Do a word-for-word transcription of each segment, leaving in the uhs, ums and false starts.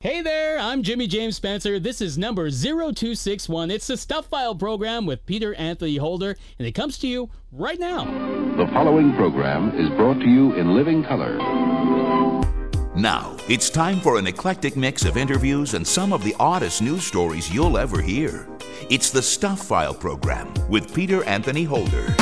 Hey there, I'm Jimmy James Spencer. This is number zero two six one. It's the Stuff File program with Peter Anthony Holder, and it comes to you right now. The following program is brought to you in living color. Now, it's time for an eclectic mix of interviews and some of the oddest news stories you'll ever hear. It's the Stuff File program with Peter Anthony Holder.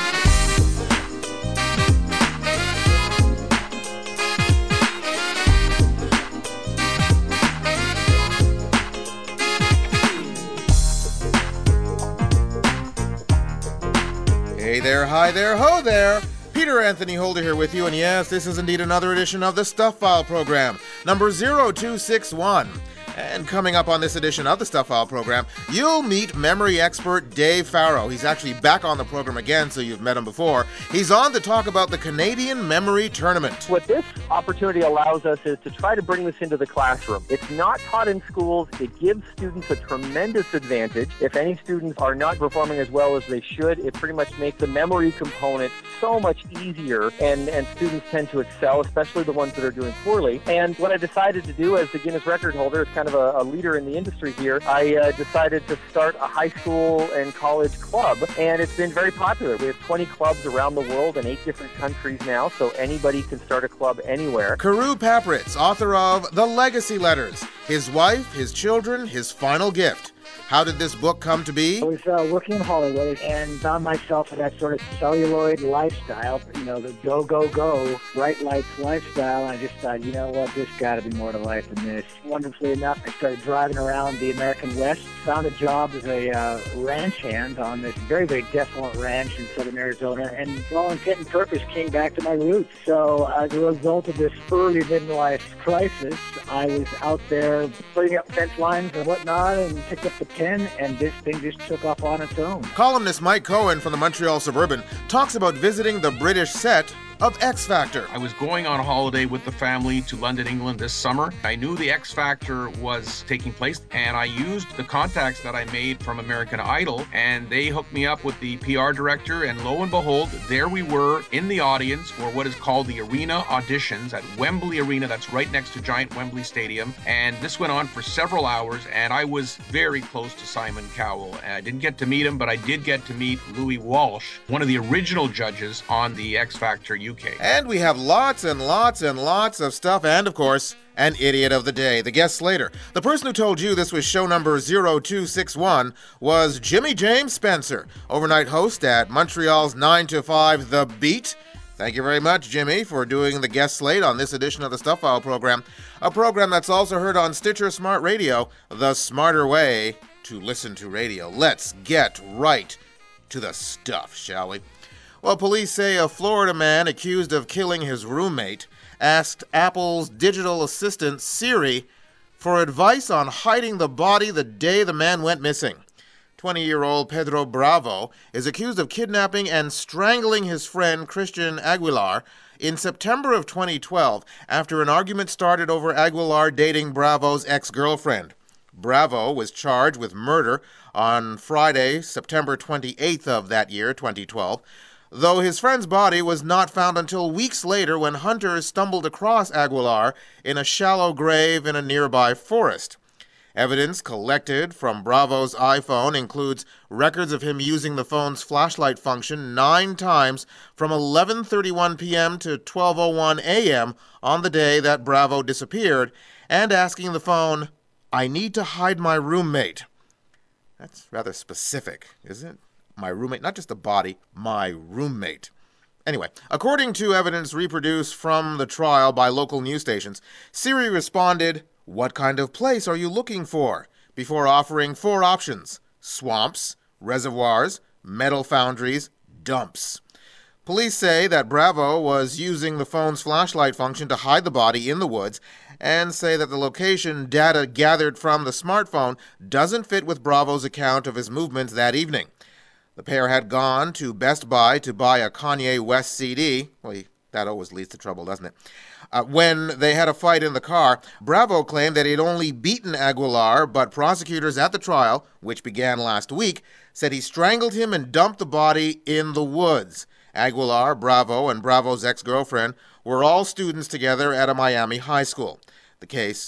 Hey there, hi there, ho there! Peter Anthony Holder here with you, and yes, this is indeed another edition of the Stuff File program, number zero two six one. And coming up on this edition of the Stuff File program, you'll meet memory expert Dave Farrow. He's actually back on the program again, so you've met him before. He's on to talk about the Canadian Memory Tournament. What this opportunity allows us is to try to bring this into the classroom. It's not taught in schools. It gives students a tremendous advantage. If any students are not performing as well as they should, it pretty much makes the memory component so much easier, and, and students tend to excel, especially the ones that are doing poorly. And what I decided to do as the Guinness record holder is kind of a, a leader in the industry here. I uh, decided to start a high school and college club, and it's been very popular. We have twenty clubs around the world in eight different countries now, so anybody can start a club anywhere. Karu Papritz, author of The Legacy Letters, His Wife, His Children, His Final Gift. How did this book come to be? I was uh, working in Hollywood and found myself in that sort of celluloid lifestyle, you know, the go, go, go, bright lights lifestyle. And I just thought, you know what, there's got to be more to life than this. Wonderfully enough, I started driving around the American West, found a job as a uh, ranch hand on this very, very desolate ranch in southern Arizona, and for all intent and purpose came back to my roots. So as a result of this early midlife crisis, I was out there putting up fence lines and whatnot and picked up the pen, and this thing just took off on its own. Columnist Mike Cohen from the Montreal Suburban talks about visiting the British set of X Factor. I was going on a holiday with the family to London, England this summer. I knew the X Factor was taking place, and I used the contacts that I made from American Idol, and they hooked me up with the P R director, and lo and behold, there we were in the audience for what is called the Arena Auditions at Wembley Arena. That's right next to Giant Wembley Stadium, and this went on for several hours, and I was very close to Simon Cowell. I didn't get to meet him, but I did get to meet Louis Walsh, one of the original judges on the X Factor U K. And we have lots and lots and lots of stuff, and of course, an idiot of the day, the guest slater. The person who told you this was show number zero two six one was Jimmy James Spencer, overnight host at Montreal's nine to five The Beat. Thank you very much, Jimmy, for doing the guest slate on this edition of the Stuff File program, a program that's also heard on Stitcher Smart Radio, the smarter way to listen to radio. Let's get right to the stuff, shall we? Well, police say a Florida man accused of killing his roommate asked Apple's digital assistant Siri for advice on hiding the body the day the man went missing. twenty-year-old Pedro Bravo is accused of kidnapping and strangling his friend Christian Aguilar in September of twenty twelve after an argument started over Aguilar dating Bravo's ex-girlfriend. Bravo was charged with murder on Friday, September twenty-eighth of that year, twenty twelve, though his friend's body was not found until weeks later when hunters stumbled across Aguilar in a shallow grave in a nearby forest. Evidence collected from Bravo's iPhone includes records of him using the phone's flashlight function nine times from eleven thirty-one p.m. to twelve oh one a.m. on the day that Bravo disappeared, and asking the phone, "I need to hide my roommate." That's rather specific, isn't it? My roommate, not just the body, my roommate. Anyway, according to evidence reproduced from the trial by local news stations, Siri responded, "What kind of place are you looking for?" before offering four options: swamps, reservoirs, metal foundries, dumps. Police say that Bravo was using the phone's flashlight function to hide the body in the woods, and say that the location data gathered from the smartphone doesn't fit with Bravo's account of his movements that evening. The pair had gone to Best Buy to buy a Kanye West C D. Well, he, that always leads to trouble, doesn't it? Uh, when they had a fight in the car, Bravo claimed that he had only beaten Aguilar, but prosecutors at the trial, which began last week, said he strangled him and dumped the body in the woods. Aguilar, Bravo, and Bravo's ex-girlfriend were all students together at a Miami high school. The case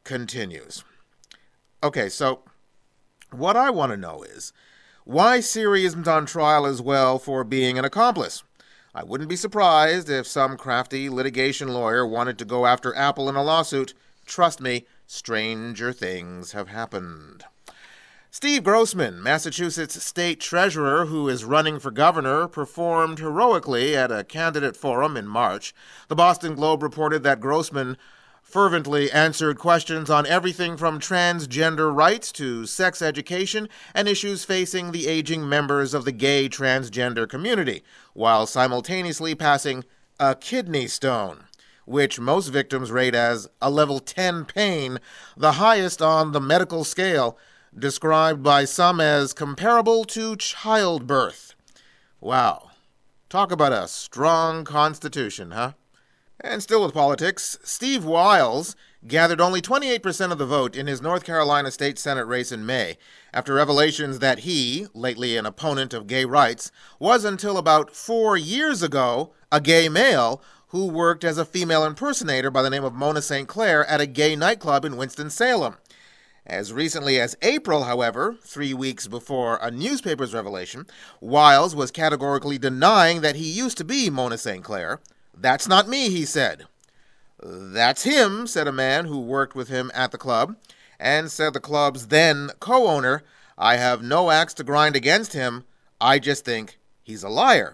continues. Okay, so what I want to know is why Siri isn't on trial as well for being an accomplice. I wouldn't be surprised if some crafty litigation lawyer wanted to go after Apple in a lawsuit. Trust me, stranger things have happened. Steve Grossman, Massachusetts state treasurer who is running for governor, performed heroically at a candidate forum in March. The Boston Globe reported that Grossman fervently answered questions on everything from transgender rights to sex education and issues facing the aging members of the gay transgender community, while simultaneously passing a kidney stone, which most victims rate as a level ten pain, the highest on the medical scale, described by some as comparable to childbirth. Wow. Talk about a strong constitution, huh? And still with politics, Steve Wiles gathered only twenty-eight percent of the vote in his North Carolina State Senate race in May, after revelations that he, lately an opponent of gay rights, was until about four years ago a gay male who worked as a female impersonator by the name of Mona Saint Clair at a gay nightclub in Winston-Salem. As recently as April, however, three weeks before a newspaper's revelation, Wiles was categorically denying that he used to be Mona Saint Clair. "That's not me," he said. "That's him," said a man who worked with him at the club, and said the club's then co-owner, "I have no axe to grind against him. I just think he's a liar."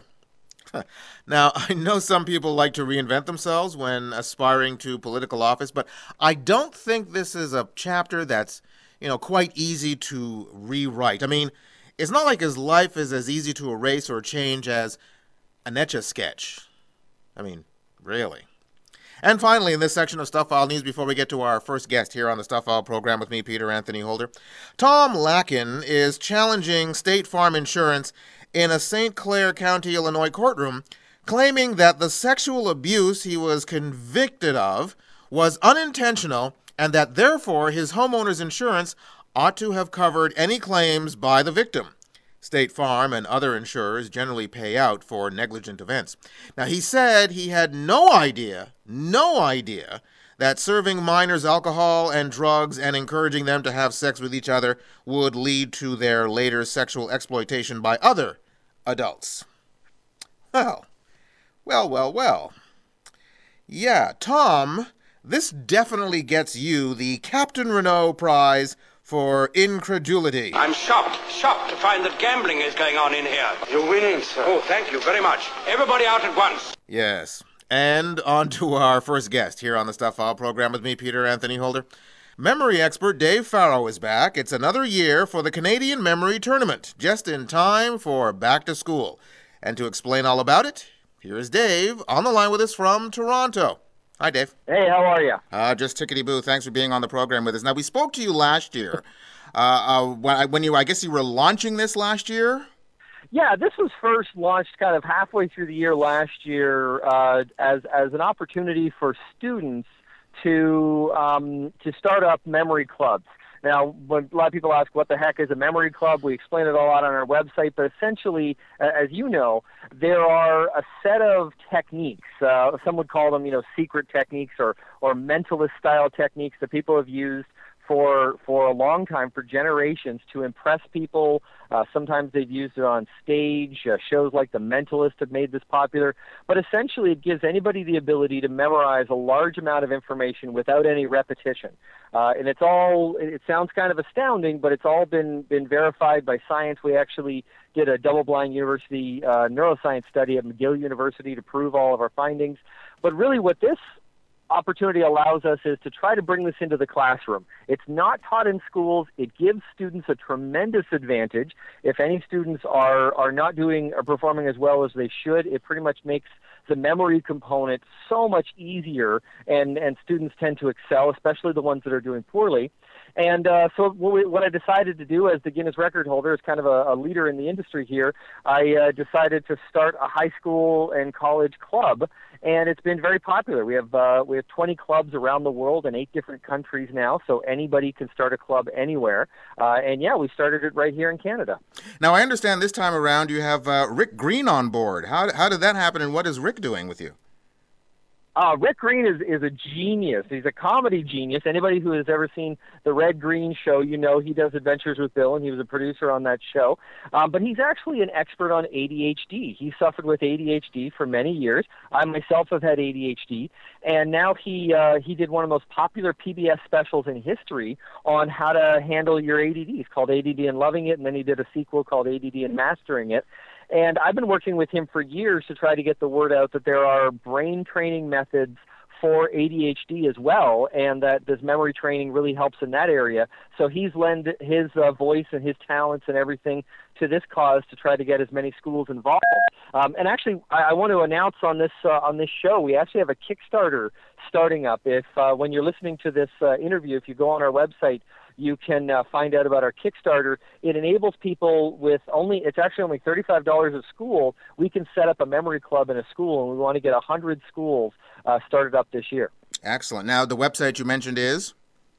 Now, I know some people like to reinvent themselves when aspiring to political office, but I don't think this is a chapter that's, you know, quite easy to rewrite. I mean, it's not like his life is as easy to erase or change as an Etch-a-Sketch. I mean, really. And finally, in this section of Stuff File News, before we get to our first guest here on the Stuff File program with me, Peter Anthony Holder, Tom Lacken is challenging State Farm Insurance in a Saint Clair County, Illinois courtroom, claiming that the sexual abuse he was convicted of was unintentional and that therefore his homeowner's insurance ought to have covered any claims by the victim. State Farm and other insurers generally pay out for negligent events. Now, he said he had no idea, no idea, that serving minors alcohol and drugs and encouraging them to have sex with each other would lead to their later sexual exploitation by other adults. Well, well, well, well. Yeah, Tom, this definitely gets you the Captain Renault Prize for incredulity. I'm shocked, shocked to find that gambling is going on in here. You're winning, sir. Oh, thank you very much. Everybody out at once. Yes. And on to our first guest here on the Stuff File program with me, Peter Anthony Holder. Memory expert Dave Farrow is back. It's another year for the Canadian Memory Tournament, just in time for back to school. And to explain all about it, here's Dave on the line with us from Toronto. Hi, Dave. Hey, how are you? Uh, just tickety-boo. Thanks for being on the program with us. Now, we spoke to you last year. Uh, uh, when, I, when you, I guess you were launching this last year? Yeah, this was first launched kind of halfway through the year last year uh, as as an opportunity for students to um, to start up memory clubs. Now, when a lot of people ask what the heck is a memory club, we explain it a lot on our website, but essentially, as you know, there are a set of techniques. Uh, some would call them, you know, secret techniques or, or mentalist-style techniques that people have used for for a long time, for generations, to impress people. Uh, sometimes they've used it on stage. Uh, shows like The Mentalist have made this popular. But essentially, it gives anybody the ability to memorize a large amount of information without any repetition. Uh, and it's all, it sounds kind of astounding, but it's all been, been verified by science. We actually did a double-blind university uh, neuroscience study at McGill University to prove all of our findings. But really what this opportunity allows us is to try to bring this into the classroom. It's not taught in schools. It gives students a tremendous advantage. If any students are, are not doing or performing as well as they should, it pretty much makes the memory component so much easier, and, and students tend to excel, especially the ones that are doing poorly. And uh, so what, we, what I decided to do as the Guinness record holder, as kind of a, a leader in the industry here, I uh, decided to start a high school and college club, and it's been very popular. We have uh, we have twenty clubs around the world in eight different countries now, so anybody can start a club anywhere. Uh, and yeah, we started it right here in Canada. Now, I understand this time around you have uh, Rick Green on board. How, how did that happen, and what is Rick doing with you? Uh, Rick Green is, is a genius. He's a comedy genius. Anybody who has ever seen the Red Green Show, you know he does Adventures with Bill, and he was a producer on that show. Um, but he's actually an expert on A D H D. He suffered with A D H D for many years. I myself have had A D H D, and now he uh, he did one of the most popular P B S specials in history on how to handle your A D D. It's called A D D and Loving It, and then he did a sequel called A D D and Mastering It. And I've been working with him for years to try to get the word out that there are brain training methods for A D H D as well, and that this memory training really helps in that area. So he's lent his uh, voice and his talents and everything to this cause to try to get as many schools involved. Um, and actually, I, I want to announce on this uh, on this show, we actually have a Kickstarter starting up. If uh, when you're listening to this uh, interview, if you go on our website, you can uh, find out about our Kickstarter. It enables people with only, it's actually only thirty-five dollars a school. We can set up a memory club in a school, and we want to get one hundred schools uh, started up this year. Excellent. Now, the website you mentioned is?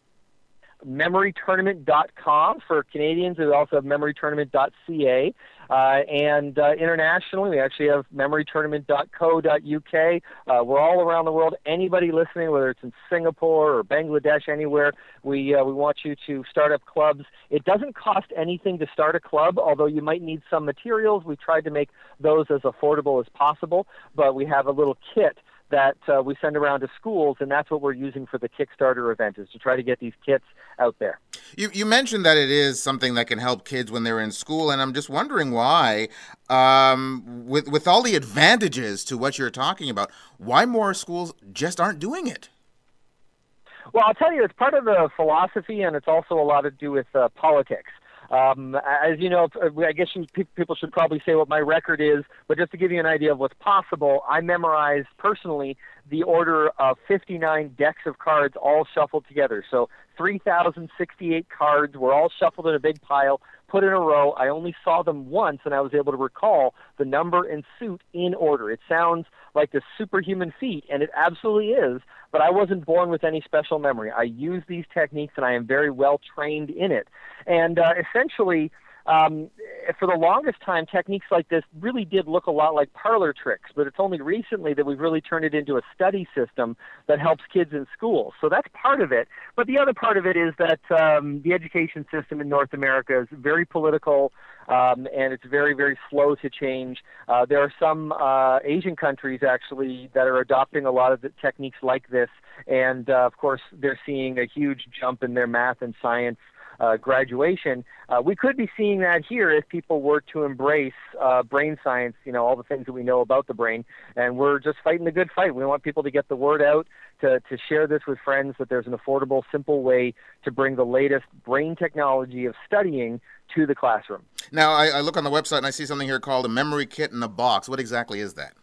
memory tournament dot com for Canadians. We also have memory tournament dot c a. Uh, and uh, internationally, we actually have memory tournament dot co dot u k. Uh, we're all around the world. Anybody listening, whether it's in Singapore or Bangladesh, anywhere, we uh, we want you to start up clubs. It doesn't cost anything to start a club, although you might need some materials. We tried to make those as affordable as possible, but we have a little kit that uh, we send around to schools, and that's what we're using for the Kickstarter event, is to try to get these kits out there. You, you mentioned that it is something that can help kids when they're in school, and I'm just wondering why, um, with, with all the advantages to what you're talking about, why more schools just aren't doing it? Well, I'll tell you, it's part of the philosophy, and it's also a lot to do with uh, politics. Um, as you know, I guess you, people should probably say what my record is, but just to give you an idea of what's possible, I memorized personally the order of fifty-nine decks of cards all shuffled together. So three thousand sixty-eight cards were all shuffled in a big pile, put in a row. I only saw them once, and I was able to recall the number and suit in order. It sounds like a superhuman feat, and it absolutely is, but I wasn't born with any special memory. I use these techniques, and I am very well trained in it. And uh, essentially, um, for the longest time, techniques like this really did look a lot like parlor tricks, but it's only recently that we've really turned it into a study system that helps kids in schools. So that's part of it. But the other part of it is that um, the education system in North America is very political, um, and it's very, very slow to change. Uh, there are some uh, Asian countries, actually, that are adopting a lot of the techniques like this, and, uh, of course, they're seeing a huge jump in their math and science Uh, graduation. Uh, we could be seeing that here if people were to embrace uh, brain science, you know, all the things that we know about the brain, and we're just fighting the good fight. We want people to get the word out, to, to share this with friends, that there's an affordable, simple way to bring the latest brain technology of studying to the classroom. Now, I, I look on the website and I see something here called a memory kit in a box. What exactly is that?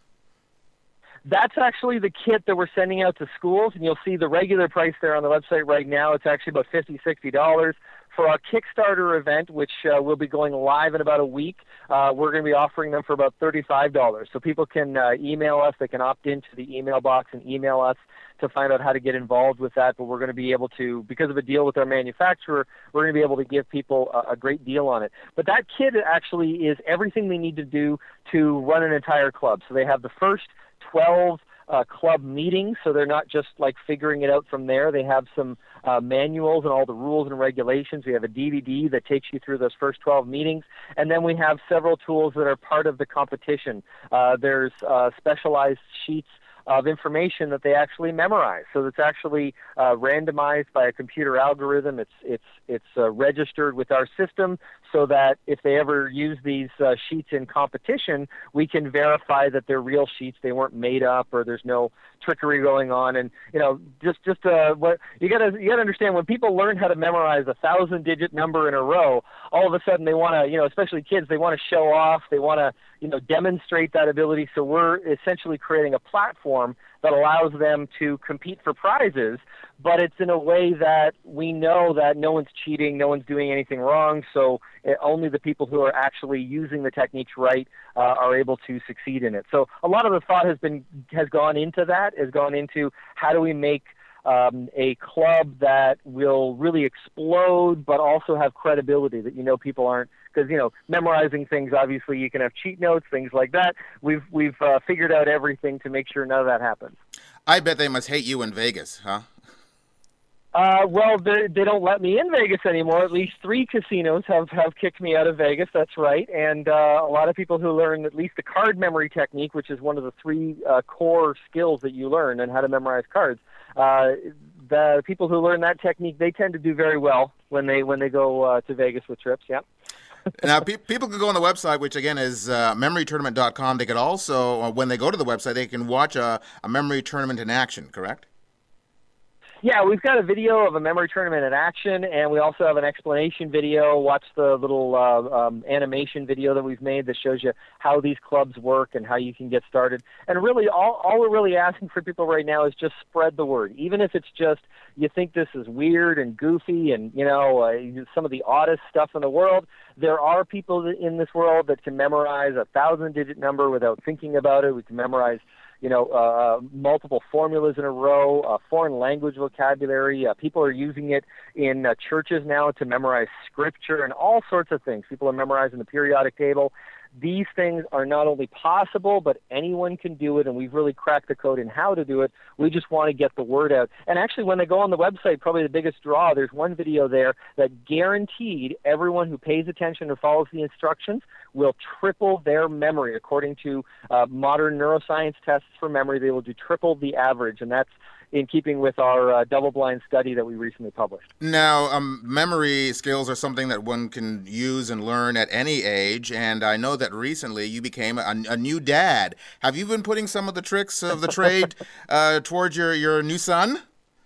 That's actually the kit that we're sending out to schools, and you'll see the regular price there on the website right now. It's actually about fifty dollars, sixty dollars. For our Kickstarter event, which uh, will be going live in about a week, uh, we're going to be offering them for about thirty-five dollars. So people can uh, email us. They can opt into the email box and email us to find out how to get involved with that. But we're going to be able to, because of a deal with our manufacturer, we're going to be able to give people a, a great deal on it. But that kit actually is everything they need to do to run an entire club. So they have the first twelve uh, club meetings, so they're not just like figuring it out from there. They have some uh, manuals and all the rules and regulations. We have a D V D that takes you through those first twelve meetings, and then we have several tools that are part of the competition. Uh, there's uh, specialized sheets of information that they actually memorize. So it's actually uh, randomized by a computer algorithm. It's it's it's uh, registered with our system so that if they ever use these uh, sheets in competition, we can verify that they're real sheets. They weren't made up, or there's no trickery going on. And you know, just just uh, what you gotta you gotta understand, when people learn how to memorize a thousand digit number in a row, all of a sudden they want to, you know, especially kids, they want to show off. They want to, you know, demonstrate that ability. So we're essentially creating a platform that allows them to compete for prizes, but it's in a way that we know that no one's cheating, no one's doing anything wrong, so it, only the people who are actually using the techniques right uh, are able to succeed in it. So a lot of the thought has been has gone into that, has gone into how do we make Um, a club that will really explode, but also have credibility, that, you know, people aren't, because, you know, memorizing things, obviously you can have cheat notes, things like that. We've we've uh, figured out everything to make sure none of that happens. I bet they must hate you in Vegas, huh? Uh, well, they they don't let me in Vegas anymore. At least three casinos have, have kicked me out of Vegas. That's right. And uh, a lot of people who learn at least the card memory technique, which is one of the three uh, core skills that you learn and how to memorize cards. Uh, the people who learn that technique, they tend to do very well when they when they go uh, to Vegas with trips. Yeah. Now, pe- people can go on the website, which again is uh, memory tournament dot com. They could also, uh, when they go to the website, they can watch a, a memory tournament in action. Correct? Yeah, we've got a video of a memory tournament in action, and we also have an explanation video. Watch the little uh, um, animation video that we've made that shows you how these clubs work and how you can get started. And really, all, all we're really asking for people right now is just spread the word. Even if it's just you think this is weird and goofy and, you know, uh, some of the oddest stuff in the world, there are people in this world that can memorize a thousand-digit number without thinking about it. We can memorize you know, uh, multiple formulas in a row, uh, foreign language vocabulary. Uh, people are using it in uh, churches now to memorize scripture and all sorts of things. People are memorizing the periodic table. These things are not only possible, but anyone can do it, and we've really cracked the code in how to do it. We just want to get the word out. And actually, when they go on the website, probably the biggest draw, there's one video there that guaranteed everyone who pays attention and follows the instructions will triple their memory. According to uh, modern neuroscience tests for memory, they will do triple the average, and that's in keeping with our uh, double-blind study that we recently published. Now, um, memory skills are something that one can use and learn at any age, and I know that recently you became a, a new dad. Have you been putting some of the tricks of the trade uh, towards your, your new son?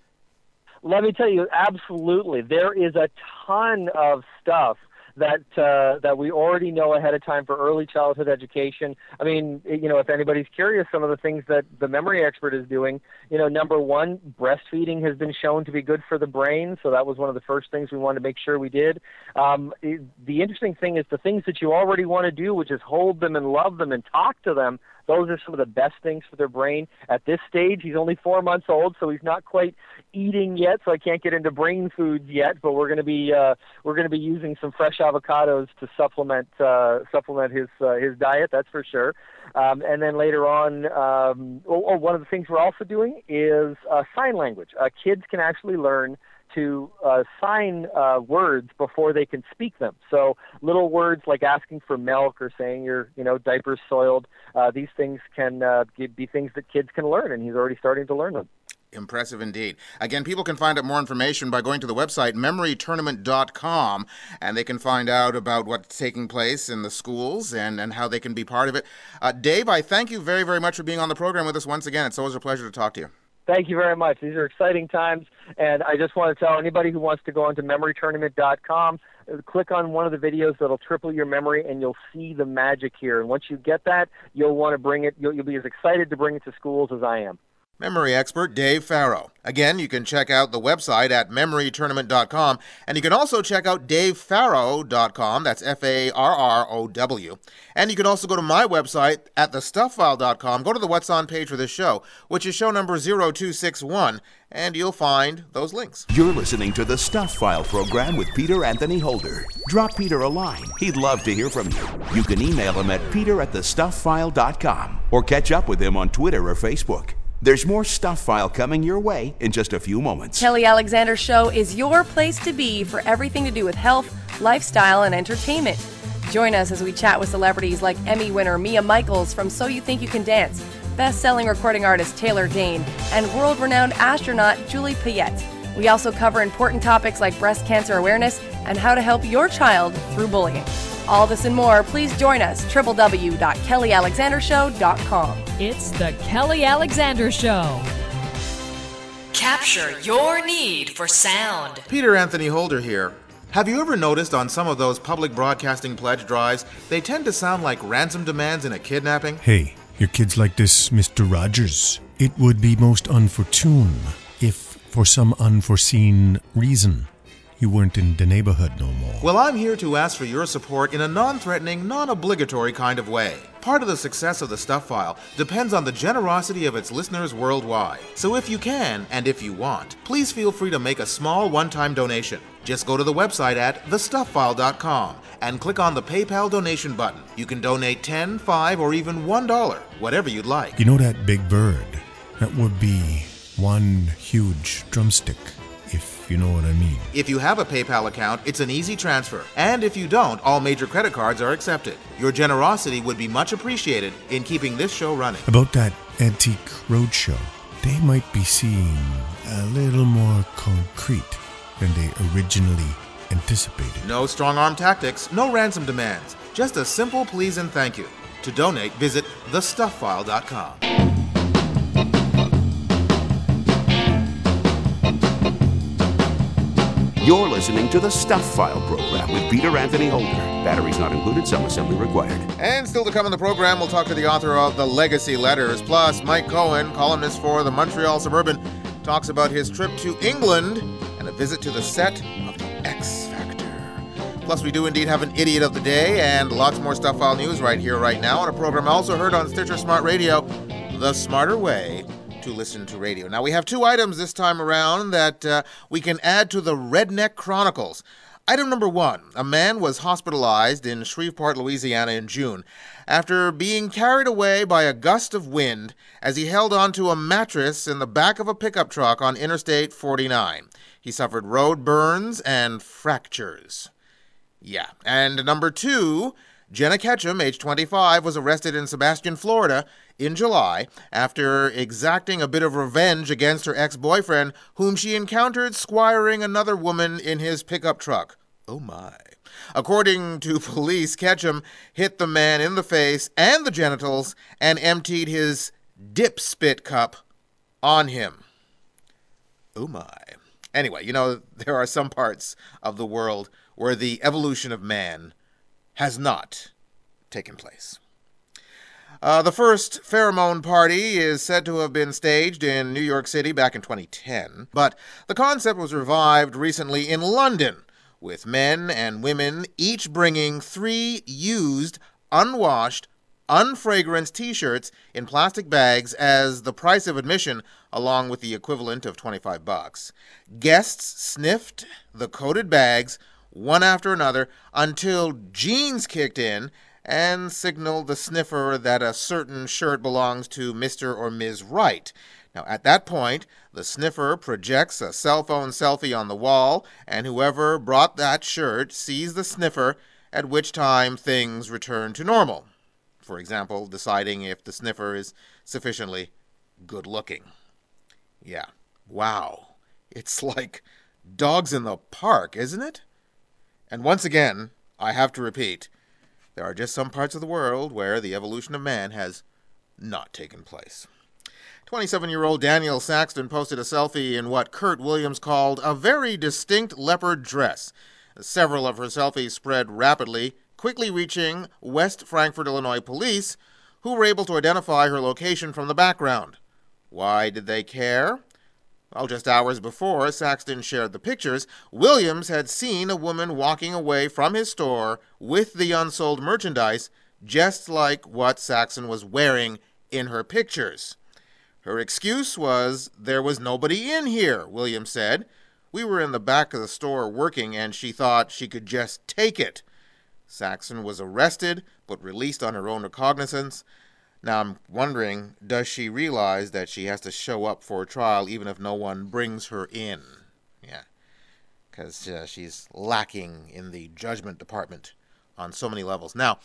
Let me tell you, absolutely. There is a ton of stuff that uh, that we already know ahead of time for early childhood education. I mean, you know, if anybody's curious, some of the things that the memory expert is doing, you know, number one, breastfeeding has been shown to be good for the brain, so that was one of the first things we wanted to make sure we did. Um, it, the interesting thing is the things that you already want to do, which is hold them and love them and talk to them, those are some of the best things for their brain. At this stage, he's only four months old, so he's not quite eating yet, so I can't get into brain foods yet, but we're going to be uh, we're going to be using some fresh avocados to supplement uh, supplement his uh, his diet, that's for sure. Um, and then later on, um, oh, oh, one of the things we're also doing is uh, sign language. Uh, kids can actually learn to uh, sign uh, words before they can speak them. So little words like asking for milk or saying your, you know, diaper's soiled, uh, these things can uh, be things that kids can learn, and he's already starting to learn them. Impressive indeed. Again, people can find out more information by going to the website memory tournament dot com, and they can find out about what's taking place in the schools and, and how they can be part of it. Uh, Dave, I thank you very, very much for being on the program with us once again. It's always a pleasure to talk to you. Thank you very much. These are exciting times, and I just want to tell anybody who wants to go onto memory tournament dot com, click on one of the videos that'll triple your memory, and you'll see the magic here. And once you get that, you'll want to bring it, you'll, you'll be as excited to bring it to schools as I am. Memory expert Dave Farrow. Again, you can check out the website at memory tournament dot com, and you can also check out dave farrow dot com, that's F A R R O W. And you can also go to my website at the stuff file dot com, go to the What's On page for this show, which is show number zero two six one, and you'll find those links. You're listening to the Stuff File program with Peter Anthony Holder. Drop Peter a line. He'd love to hear from you. You can email him at peter at the stuff file dot com or catch up with him on Twitter or Facebook. There's more Stuff File coming your way in just a few moments. Kelly Alexander Show is your place to be for everything to do with health, lifestyle, and entertainment. Join us as we chat with celebrities like Emmy winner Mia Michaels from So You Think You Can Dance, best-selling recording artist Taylor Dayne, and world-renowned astronaut Julie Payette. We also cover important topics like breast cancer awareness and how to help your child through bullying. All this and more, please join us, w w w dot kelly alexander show dot com. It's the Kelly Alexander Show. Capture your need for sound. Peter Anthony Holder here. Have you ever noticed on some of those public broadcasting pledge drives, they tend to sound like ransom demands in a kidnapping? Hey, your kids like this, Mister Rogers. It would be most unfortune if, for some unforeseen reason, you weren't in the neighborhood no more. Well, I'm here to ask for your support in a non-threatening, non-obligatory kind of way. Part of the success of the Stuff File depends on the generosity of its listeners worldwide. So if you can, and if you want, please feel free to make a small one-time donation. Just go to the website at the stuff file dot com and click on the PayPal donation button. You can donate ten dollars, five dollars, or even one dollar, whatever you'd like. You know that big bird? That would be one huge drumstick, if you know what I mean. If you have a PayPal account, it's an easy transfer. And if you don't, all major credit cards are accepted. Your generosity would be much appreciated in keeping this show running. About that Antique Roadshow, they might be seeing a little more concrete than they originally anticipated. No strong-arm tactics, no ransom demands. Just a simple please and thank you. To donate, visit the stuff file dot com. You're listening to the Stuff File program with Peter Anthony Holder. Batteries not included, some assembly required. And still to come in the program, we'll talk to the author of The Legacy Letters. Plus, Mike Cohen, columnist for the Montreal Suburban, talks about his trip to England and a visit to the set of The X Factor. Plus, we do indeed have an Idiot of the Day and lots more Stuff File news right here, right now, on a program also heard on Stitcher Smart Radio, The Smarter Way to Listen to Radio. Now, we have two items this time around that uh, we can add to the Redneck Chronicles. Item number one, a man was hospitalized in Shreveport, Louisiana in June after being carried away by a gust of wind as he held onto a mattress in the back of a pickup truck on Interstate forty-nine. He suffered road burns and fractures. Yeah. And number two, Jenna Ketchum, age twenty-five, was arrested in Sebastian, Florida in July after exacting a bit of revenge against her ex-boyfriend, whom she encountered squiring another woman in his pickup truck. Oh my. According to police, Ketchum hit the man in the face and the genitals and emptied his dip spit cup on him. Oh my. Anyway, you know, there are some parts of the world where the evolution of man has not taken place. Uh, the first pheromone party is said to have been staged in New York City back in twenty ten, but the concept was revived recently in London, with men and women each bringing three used, unwashed, unfragranced t-shirts in plastic bags as the price of admission, along with the equivalent of twenty-five bucks. Guests sniffed the coated bags one after another until jeans kicked in and signaled the sniffer that a certain shirt belongs to Mister or Miz Right. Now, at that point, the sniffer projects a cell phone selfie on the wall, and whoever brought that shirt sees the sniffer, at which time things return to normal. For example, deciding if the sniffer is sufficiently good-looking. Yeah. Wow. It's like dogs in the park, isn't it? And once again, I have to repeat, there are just some parts of the world where the evolution of man has not taken place. twenty-seven-year-old Danielle Saxton posted a selfie in what Kurt Williams called a very distinct leopard dress. Several of her selfies spread rapidly, quickly reaching West Frankfort, Illinois police, who were able to identify her location from the background. Why did they care? Well, just hours before Saxton shared the pictures, Williams had seen a woman walking away from his store with the unsold merchandise, just like what Saxton was wearing in her pictures. Her excuse was, "There was nobody in here," Williams said. "We were in the back of the store working, and she thought she could just take it." Saxton was arrested, but released on her own recognizance. Now, I'm wondering, does she realize that she has to show up for a trial even if no one brings her in? Yeah, because uh, she's lacking in the judgment department on so many levels. Now,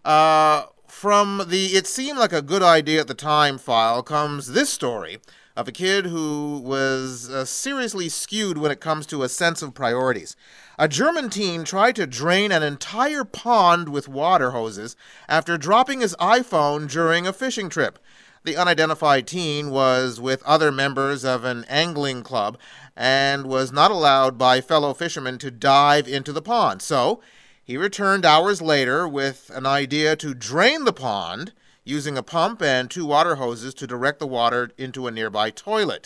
uh, from the "it seemed like a good idea at the time" file comes this story of a kid who was uh, seriously skewed when it comes to a sense of priorities. A German teen tried to drain an entire pond with water hoses after dropping his iPhone during a fishing trip. The unidentified teen was with other members of an angling club and was not allowed by fellow fishermen to dive into the pond. So he returned hours later with an idea to drain the pond using a pump and two water hoses to direct the water into a nearby toilet.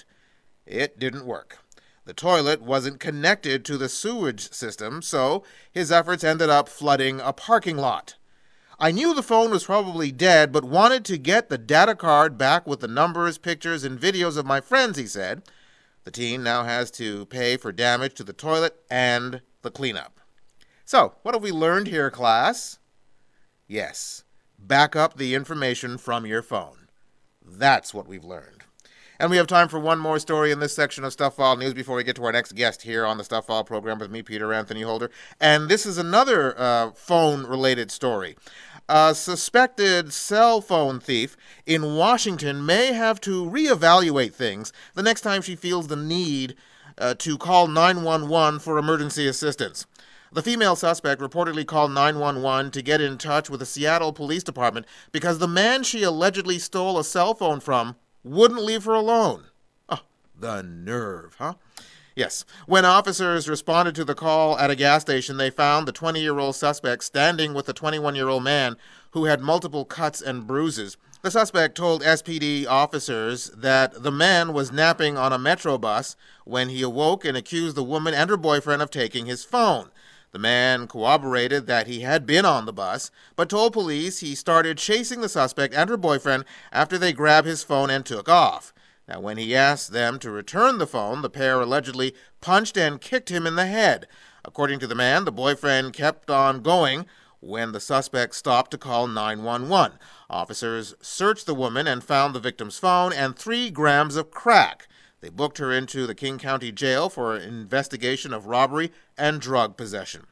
It didn't work. The toilet wasn't connected to the sewage system, so his efforts ended up flooding a parking lot. "I knew the phone was probably dead, but wanted to get the data card back with the numbers, pictures, and videos of my friends," he said. The teen now has to pay for damage to the toilet and the cleanup. So, what have we learned here, class? Yes, back up the information from your phone. That's what we've learned. And we have time for one more story in this section of Stuff File News before we get to our next guest here on the Stuff File program with me, Peter Anthony Holder. And this is another uh, phone-related story. A suspected cell phone thief in Washington may have to reevaluate things the next time she feels the need uh, to call nine one one for emergency assistance. The female suspect reportedly called nine one one to get in touch with the Seattle Police Department because the man she allegedly stole a cell phone from wouldn't leave her alone. Oh, the nerve, huh? Yes. When officers responded to the call at a gas station, they found the twenty-year-old suspect standing with a twenty-one-year-old man who had multiple cuts and bruises. The suspect told S P D officers that the man was napping on a Metro bus when he awoke and accused the woman and her boyfriend of taking his phone. The man corroborated that he had been on the bus, but told police he started chasing the suspect and her boyfriend after they grabbed his phone and took off. Now, when he asked them to return the phone, the pair allegedly punched and kicked him in the head. According to the man, the boyfriend kept on going when the suspect stopped to call nine one one. Officers searched the woman and found the victim's phone and three grams of crack. They booked her into the King County Jail for an investigation of robbery and drug possession.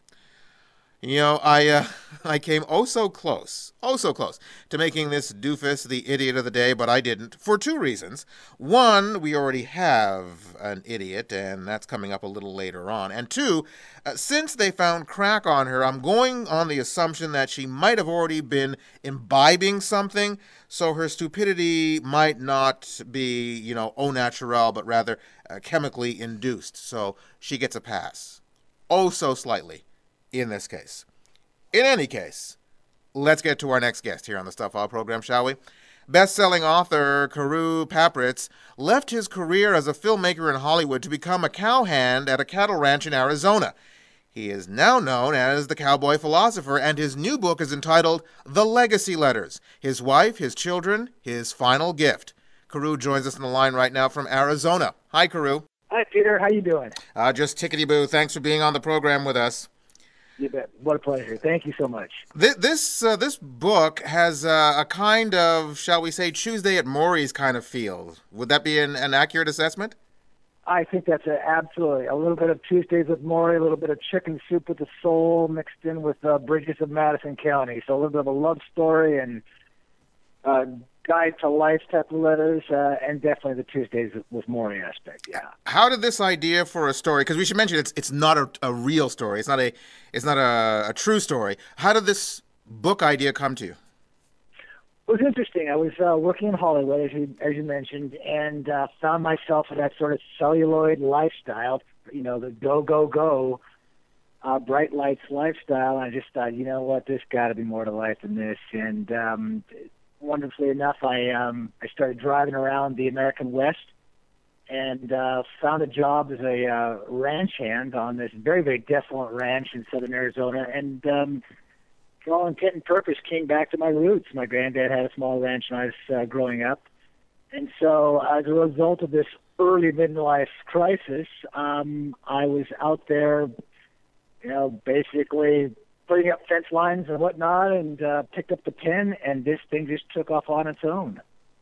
You know, I uh, I came oh so close, oh so close to making this doofus the idiot of the day, but I didn't, for two reasons. One, we already have an idiot, and that's coming up a little later on. And two, uh, since they found crack on her, I'm going on the assumption that she might have already been imbibing something, so her stupidity might not be, you know, au naturel, but rather uh, chemically induced. So she gets a pass. Oh so slightly. In this case. In any case, let's get to our next guest here on the Stuff File program, shall we? Best-selling author Karu Papritz left his career as a filmmaker in Hollywood to become a cowhand at a cattle ranch in Arizona. He is now known as the Cowboy Philosopher, and his new book is entitled The Legacy Letters, His Wife, His Children, His Final Gift. Karu joins us on the line right now from Arizona. Hi, Karu. Hi, Peter. How you doing? Uh, just tickety-boo. Thanks for being on the program with us. You bet. What a pleasure. Thank you so much. This this, uh, this book has uh, a kind of, shall we say, Tuesday at Maury's kind of feel. Would that be an, an accurate assessment? I think that's a, absolutely. A little bit of Tuesdays with Maury, a little bit of Chicken Soup with the Soul mixed in with uh, Bridges of Madison County. So a little bit of a love story and uh, guide to life type of letters, uh, and definitely the Tuesdays with Maury aspect. Yeah. How did this idea for a story? Because we should mention it's it's not a, a real story. It's not a it's not a, a true story. How did this book idea come to you? It was interesting. I was uh, working in Hollywood, as you as you mentioned, and uh, found myself in that sort of celluloid lifestyle. You know, the go go go, uh, bright lights lifestyle. And I just thought, you know what, there's got to be more to life than this. And um, wonderfully enough, I um, I started driving around the American West and uh, found a job as a uh, ranch hand on this very, very desolate ranch in southern Arizona. And um, for all intent and purpose, came back to my roots. My granddad had a small ranch when I was uh, growing up. And so as a result of this early midlife crisis, um, I was out there, you know, basically putting up fence lines and whatnot, and uh, picked up the pen, and this thing just took off on its own.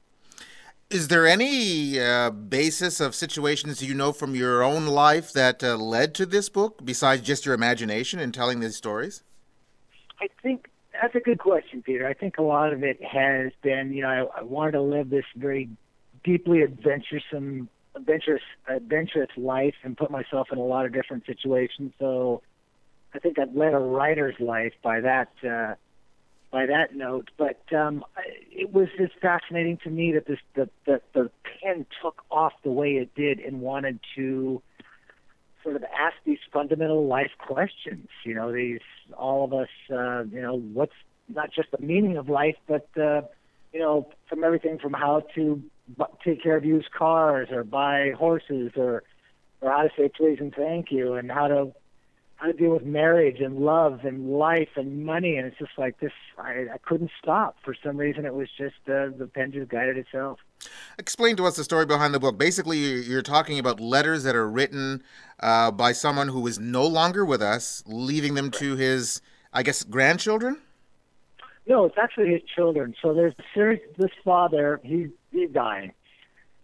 Is there any uh, basis of situations you know from your own life that uh, led to this book, besides just your imagination in telling these stories? I think that's a good question, Peter. I think a lot of it has been, you know, I, I wanted to live this very deeply adventuresome, adventurous, adventurous life and put myself in a lot of different situations. So I think I've led a writer's life by that uh, by that note. But um, it was just fascinating to me that this the, the the pen took off the way it did and wanted to sort of ask these fundamental life questions. You know, these all of us. Uh, you know, what's not just the meaning of life, but uh, you know, from everything from how to b- take care of used cars or buy horses, or or how to say please and thank you, and how to how to deal with marriage and love and life and money. And it's just like this, I, I couldn't stop. For some reason, it was just uh, the pen just guided itself. Explain to us the story behind the book. Basically, you're talking about letters that are written uh, by someone who is no longer with us, leaving them to his, I guess, grandchildren? No, it's actually his children. So there's a series, this father, he, he's dying.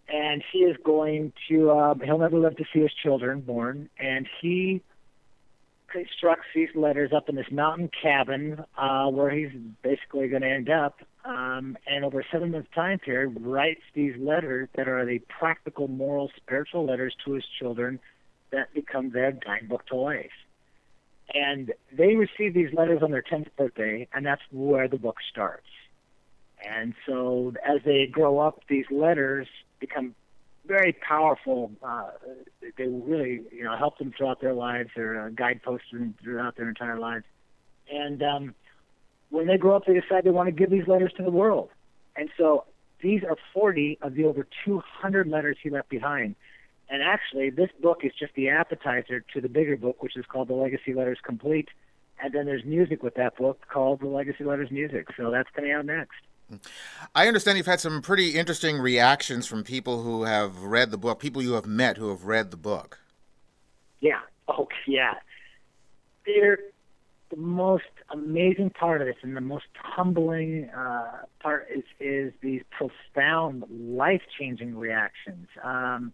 and he is going to, um, he'll never live to see his children born, and he constructs these letters up in this mountain cabin uh, where he's basically going to end up, um, and over a seven-month time period writes these letters that are the practical, moral, spiritual letters to his children that become their guidebook to life. And they receive these letters on their tenth birthday, and that's where the book starts. And so as they grow up, these letters become very powerful. Uh, they really, you know, help them throughout their lives. They're uh, guideposts throughout their entire lives. And um, when they grow up, they decide they want to give these letters to the world. And so these are forty of the over two hundred letters he left behind. And actually, this book is just the appetizer to the bigger book, which is called The Legacy Letters Complete. And then there's music with that book called The Legacy Letters Music. So that's coming out next. I understand you've had some pretty interesting reactions from people who have read the book, people you have met who have read the book. Yeah. Oh, yeah. They're the most amazing part of this, and the most humbling uh, part is, is these profound, life-changing reactions. Um,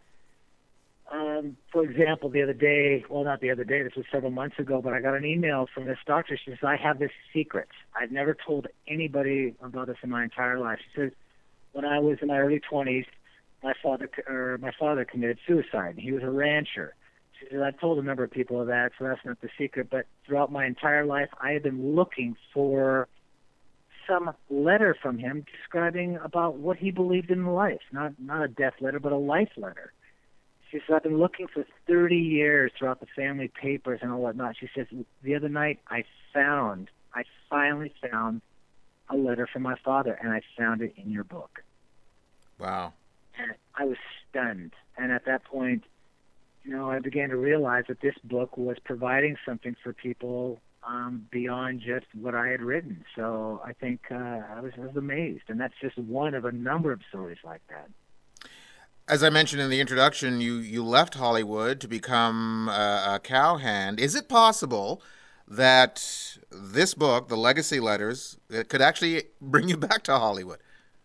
um, for example, the other day, well, not the other day, this was several months ago, but I got an email from this doctor. She says, I have this secret. I've never told anybody about this in my entire life. She says, when I was in my early twenties, my father or my father committed suicide. He was a rancher. She says, I've told a number of people of that, so that's not the secret. But throughout my entire life, I have been looking for some letter from him describing about what he believed in life. Not, not a death letter, but a life letter. She says, I've been looking for thirty years throughout the family papers and all whatnot. She says, the other night I found, I finally found a letter from my father, and I found it in your book. Wow. And I was stunned. And at that point, you know, I began to realize that this book was providing something for people um, beyond just what I had written. So I think uh, I, was, I was amazed. And that's just one of a number of stories like that. As I mentioned in the introduction, you, you left Hollywood to become a, a cowhand. Is it possible that this book, The Legacy Letters, it could actually bring you back to Hollywood?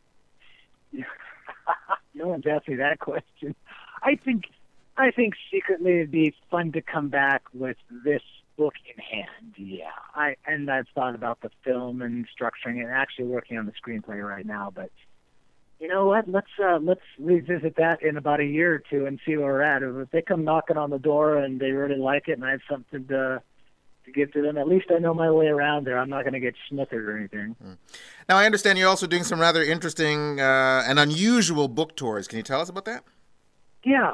No one's asked me that question. I think I think secretly it'd be fun to come back with this book in hand. Yeah, I and I've thought about the film and structuring it, and actually working on the screenplay right now. But you know what? Let's uh, let's revisit that in about a year or two and see where we're at. If they come knocking on the door and they really like it, and I have something to to give to them, at least I know my way around there. I'm not going to get snithered or anything. Mm. Now, I understand you're also doing some rather interesting uh, and unusual book tours. Can you tell us about that? Yeah.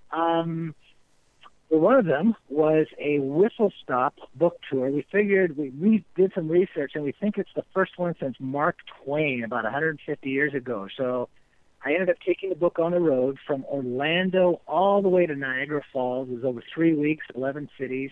Um, well, one of them was a whistle-stop book tour. We figured, we, we did some research, and we think it's the first one since Mark Twain about one hundred fifty years ago. So I ended up taking the book on the road from Orlando all the way to Niagara Falls. It was over three weeks, eleven cities.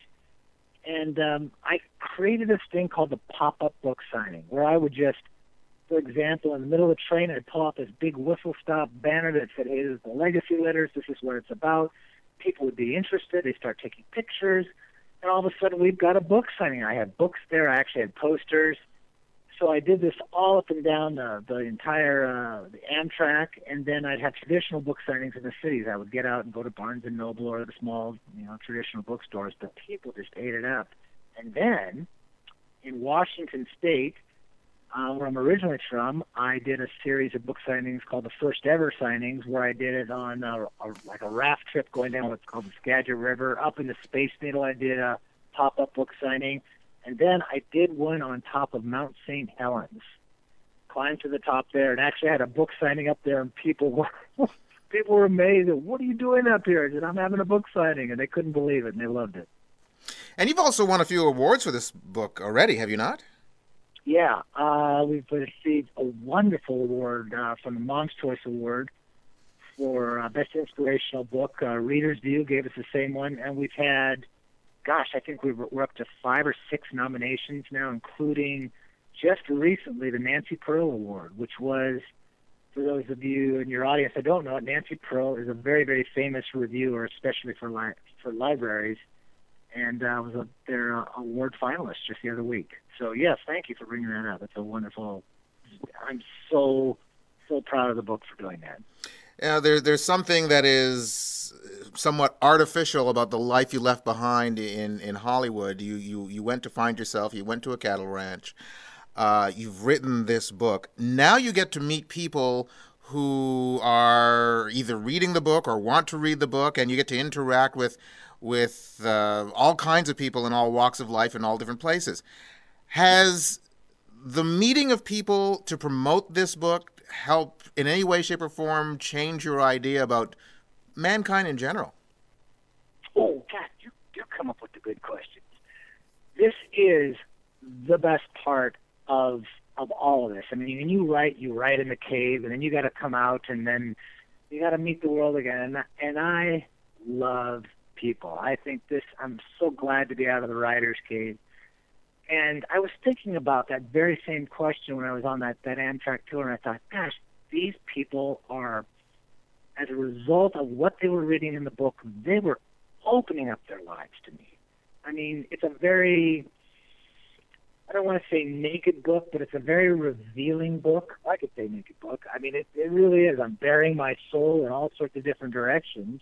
And um, I created this thing called the pop-up book signing, where I would just, for example, in the middle of the train, I'd pull out this big whistle-stop banner that said, hey, this is the Legacy Letters, this is what it's about. People would be interested. They start taking pictures, and all of a sudden we've got a book signing. I had books there. I actually had posters. So I did this all up and down the, the entire uh, the Amtrak, and then I'd have traditional book signings in the cities. I would get out and go to Barnes and Noble or the small, you know, traditional bookstores, but people just ate it up. And then in Washington State, uh, where I'm originally from, I did a series of book signings called the First Ever Signings, where I did it on a, a, like a raft trip going down what's called the Skagit River. Up in the Space Needle, I did a pop-up book signing. And then I did one on top of Mount Saint Helens. Climbed to the top there, and actually had a book signing up there, and people were people were amazed. What are you doing up here? I said, I'm having a book signing, and they couldn't believe it, and they loved it. And you've also won a few awards for this book already, have you not? Yeah, uh, we've received a wonderful award uh, from the Mom's Choice Award for uh, Best Inspirational Book. Uh, Reader's View gave us the same one, and we've had, gosh, I think we're, we're up to five or six nominations now, including just recently the Nancy Pearl Award, which was, for those of you in your audience that don't know it, Nancy Pearl is a very, very famous reviewer, especially for li- for libraries, and uh, was a, their uh, award finalist just the other week. So, yes, thank you for bringing that up. It's a wonderful, I'm so, so proud of the book for doing that. You know, there, there's something that is somewhat artificial about the life you left behind in, in Hollywood. You, you, you went to find yourself. You went to a cattle ranch. Uh, you've written this book. Now you get to meet people who are either reading the book or want to read the book, and you get to interact with with uh, all kinds of people in all walks of life in all different places. Has the meeting of people to promote this book help in any way, shape, or form change your idea about mankind in general? Oh, God, you, you come up with the good questions. This is the best part of of all of this. I mean, when you write, you write in the cave, and then you got to come out, and then you got to meet the world again. And, and I love people. I think this, I'm so glad to be out of the writer's cave. And I was thinking about that very same question when I was on that, that Amtrak tour, and I thought, gosh, these people are, as a result of what they were reading in the book, they were opening up their lives to me. I mean, it's a very, I don't want to say naked book, but it's a very revealing book. I could say naked book. I mean, it, it really is. I'm bearing my soul in all sorts of different directions.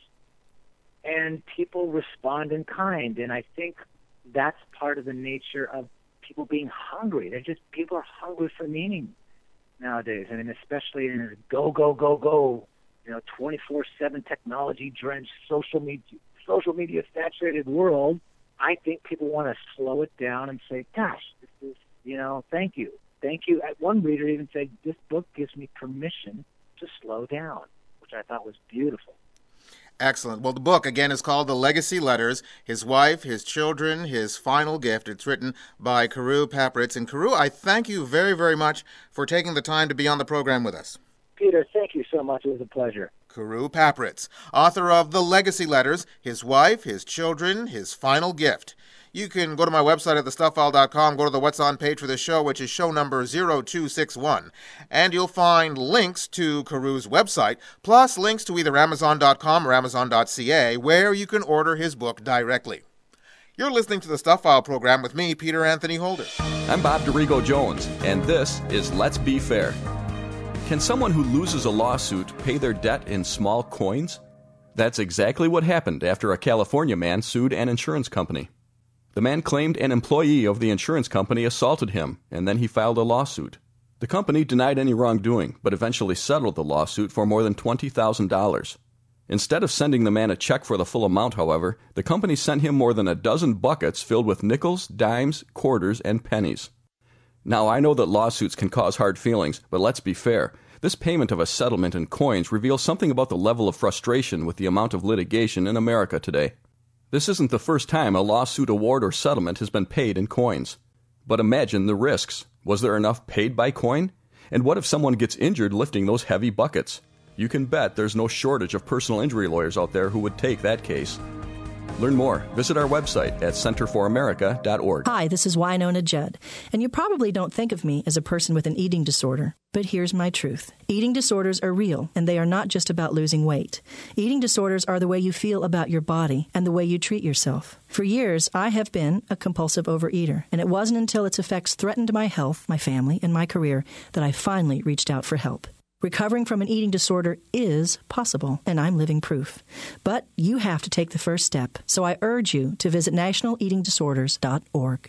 And people respond in kind. And I think that's part of the nature of people being hungry. They're just, people are hungry for meaning nowadays. I mean, especially in a go, go, go, go, you know, twenty-four seven technology-drenched, social media, social media saturated world. I think people want to slow it down and say, gosh, this is, you know, thank you. Thank you. One reader even said, this book gives me permission to slow down, which I thought was beautiful. Excellent. Well, the book, again, is called The Legacy Letters, His Wife, His Children, His Final Gift. It's written by Karu Papritz. And Karu, I thank you very, very much for taking the time to be on the program with us. Peter, thank you so much. It was a pleasure. Karu Papritz, author of The Legacy Letters, His Wife, His Children, His Final Gift. You can go to my website at the stuff file dot com, go to the What's On page for the show, which is show number zero two six one, and you'll find links to Karu's website, plus links to either amazon dot com or amazon dot c a, where you can order his book directly. You're listening to the Stuff File program with me, Peter Anthony Holder. I'm Bob DeRigo Jones, and this is Let's Be Fair. Can someone who loses a lawsuit pay their debt in small coins? That's exactly what happened after a California man sued an insurance company. The man claimed an employee of the insurance company assaulted him, and then he filed a lawsuit. The company denied any wrongdoing, but eventually settled the lawsuit for more than twenty thousand dollars. Instead of sending the man a check for the full amount, however, the company sent him more than a dozen buckets filled with nickels, dimes, quarters, and pennies. Now, I know that lawsuits can cause hard feelings, but let's be fair. This payment of a settlement in coins reveals something about the level of frustration with the amount of litigation in America today. This isn't the first time a lawsuit award or settlement has been paid in coins. But imagine the risks. Was there enough paid by coin? And what if someone gets injured lifting those heavy buckets? You can bet there's no shortage of personal injury lawyers out there who would take that case. Learn more. Visit our website at center for america dot org. Hi, this is Wynonna Judd, and you probably don't think of me as a person with an eating disorder. But here's my truth. Eating disorders are real, and they are not just about losing weight. Eating disorders are the way you feel about your body and the way you treat yourself. For years, I have been a compulsive overeater, and it wasn't until its effects threatened my health, my family, and my career that I finally reached out for help. Recovering from an eating disorder is possible, and I'm living proof. But you have to take the first step, so I urge you to visit national eating disorders dot org.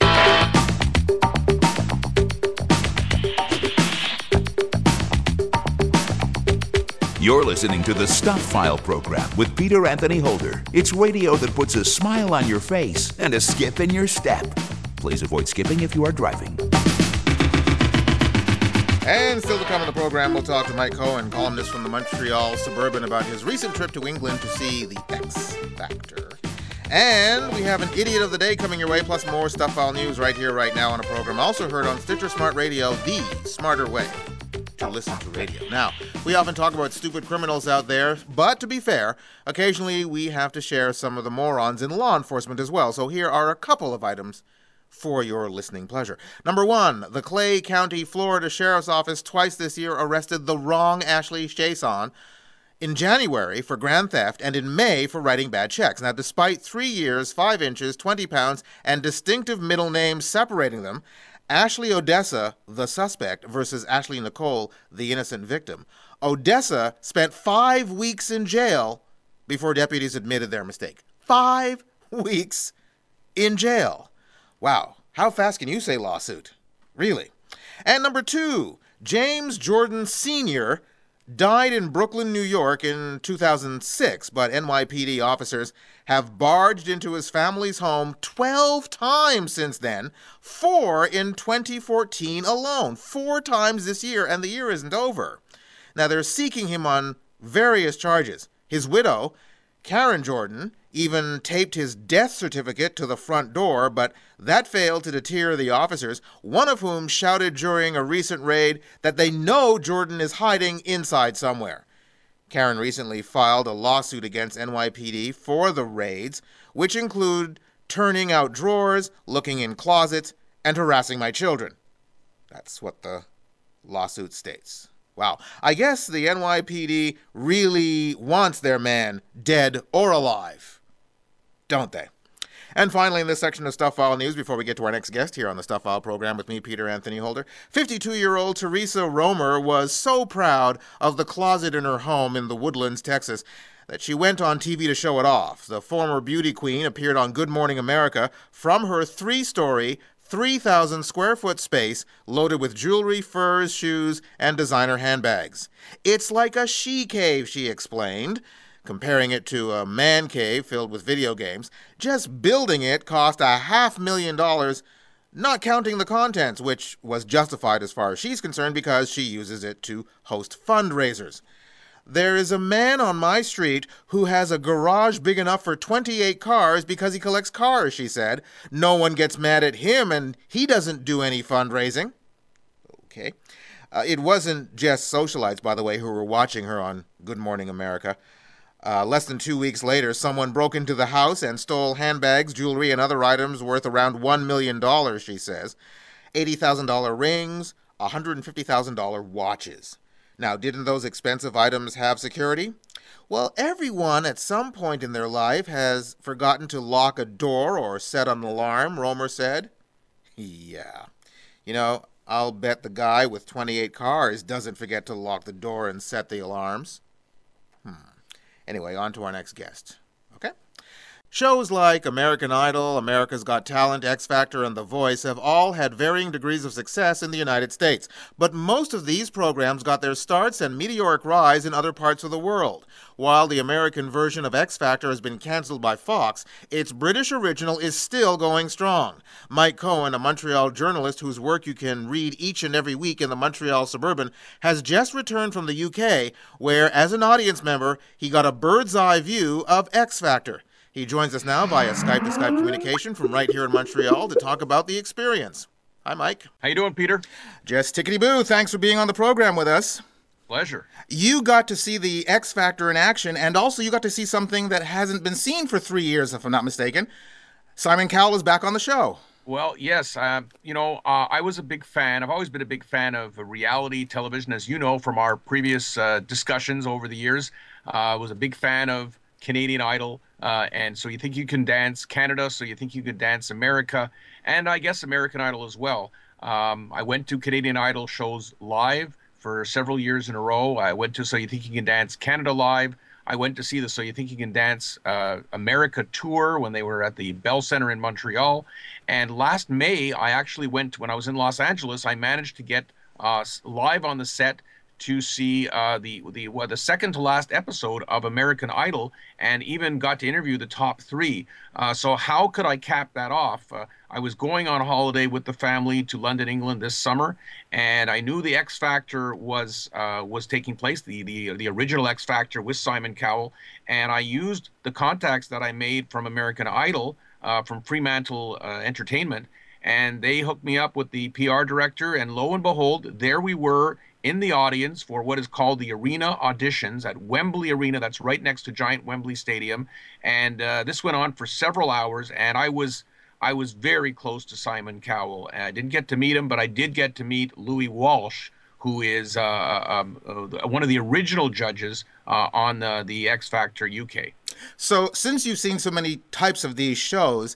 You're listening to the Stuff File program with Peter Anthony Holder. It's radio that puts a smile on your face and a skip in your step. Please avoid skipping if you are driving. And still to come on the program, we'll talk to Mike Cohen, columnist from the Montreal Suburban, about his recent trip to England to see the X Factor. And we have an Idiot of the Day coming your way, plus more Stuff File news right here, right now on a program also heard on Stitcher Smart Radio, the smarter way to listen to radio. Now, we often talk about stupid criminals out there, but to be fair, occasionally we have to share some of the morons in law enforcement as well. So here are a couple of items for your listening pleasure. Number one, the Clay County, Florida Sheriff's Office twice this year arrested the wrong Ashley Chason in January for grand theft and in May for writing bad checks. Now, despite three years, five inches, twenty pounds, and distinctive middle names separating them, Ashley Odessa, the suspect, versus Ashley Nicole, the innocent victim. Odessa spent five weeks in jail before deputies admitted their mistake. Five weeks in jail. Wow. How fast can you say lawsuit? Really? And number two, James Jordan Senior died in Brooklyn, New York in two thousand six, but N Y P D officers have barged into his family's home twelve times since then, four in twenty fourteen alone. Four times this year, and the year isn't over. Now, they're seeking him on various charges. His widow, Karen Jordan, even taped his death certificate to the front door, but that failed to deter the officers, one of whom shouted during a recent raid that they know Jordan is hiding inside somewhere. Karen recently filed a lawsuit against N Y P D for the raids, which include turning out drawers, looking in closets, and harassing my children. That's what the lawsuit states. Wow. I guess the N Y P D really wants their man dead or alive, don't they? And finally, in this section of Stuff File News, before we get to our next guest here on the Stuff File program with me, Peter Anthony Holder, fifty-two-year-old Teresa Romer was so proud of the closet in her home in the Woodlands, Texas, that she went on T V to show it off. The former beauty queen appeared on Good Morning America from her three-story, three thousand square foot space loaded with jewelry, furs, shoes, and designer handbags. It's like a she cave, she explained, comparing it to a man cave filled with video games. Just building it cost a half million dollars, not counting the contents, which was justified as far as she's concerned because she uses it to host fundraisers. There is a man on my street who has a garage big enough for twenty-eight cars because he collects cars, she said. No one gets mad at him, and he doesn't do any fundraising. Okay. Uh, it wasn't just socialites, by the way, who were watching her on Good Morning America. Uh, less than two weeks later, someone broke into the house and stole handbags, jewelry, and other items worth around one million dollars, she says. eighty thousand dollars rings, one hundred fifty thousand dollars watches. Now, didn't those expensive items have security? Well, everyone at some point in their life has forgotten to lock a door or set an alarm, Romer said. Yeah. You know, I'll bet the guy with twenty-eight cars doesn't forget to lock the door and set the alarms. Hmm. Anyway, on to our next guest. Okay? Shows like American Idol, America's Got Talent, X Factor, and The Voice have all had varying degrees of success in the United States. But most of these programs got their starts and meteoric rise in other parts of the world. While the American version of X Factor has been canceled by Fox, its British original is still going strong. Mike Cohen, a Montreal journalist whose work you can read each and every week in the Montreal Suburban, has just returned from the U K, where, as an audience member, he got a bird's-eye view of X Factor. He joins us now via Skype-to-Skype communication from right here in Montreal to talk about the experience. Hi, Mike. How you doing, Peter? Just tickety-boo. Thanks for being on the program with us. Pleasure. You got to see the X Factor in action, and also you got to see something that hasn't been seen for three years, if I'm not mistaken. Simon Cowell is back on the show. Well, yes. Uh, you know, uh, I was a big fan. I've always been a big fan of reality television, as you know from our previous uh, discussions over the years. Uh, I was a big fan of Canadian Idol, uh, and So You Think You Can Dance Canada, So You Think You Can Dance America, and I guess American Idol as well. Um, I went to Canadian Idol shows live for several years in a row. I went to So You Think You Can Dance Canada live. I went to see the So You Think You Can Dance uh, America tour when they were at the Bell Center in Montreal. And last May, I actually went, when I was in Los Angeles, I managed to get uh, live on the set to see uh, the the well, the second to last episode of American Idol, and even got to interview the top three. Uh, so how could I cap that off? Uh, I was going on holiday with the family to London, England this summer, and I knew the X Factor was uh, was taking place, the the the original X Factor with Simon Cowell, and I used the contacts that I made from American Idol, uh, from Fremantle uh, Entertainment, and they hooked me up with the P R director, and lo and behold, there we were in the audience for what is called the Arena Auditions at Wembley Arena. That's right next to Giant Wembley Stadium. And uh, this went on for several hours, and I was I was very close to Simon Cowell. I didn't get to meet him, but I did get to meet Louis Walsh, who is uh, um, uh, one of the original judges uh, on the, the X Factor U K. So since you've seen so many types of these shows,